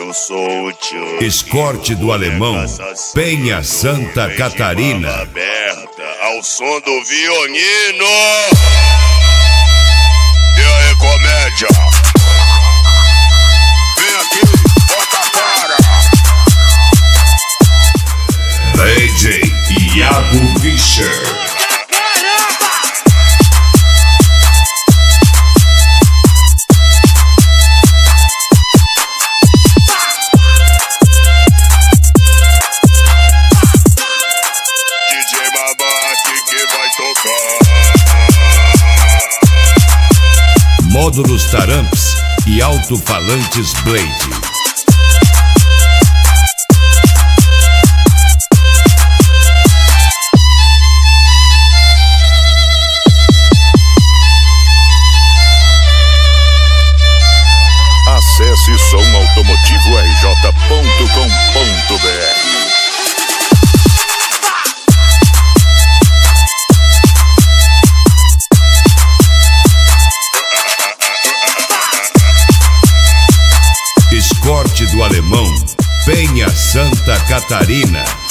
eu sou o tio. Escorte do Alemão, Penha, Santa Catarina. Aberta ao som do violino. E aí, comédia? Vem aqui, bota a cara. DJ Iago Fischer. Módulos Taramps e alto-falantes Blade. Acesse somautomotivorj.com.br. Escorte do Alemão, Penha, Santa Catarina.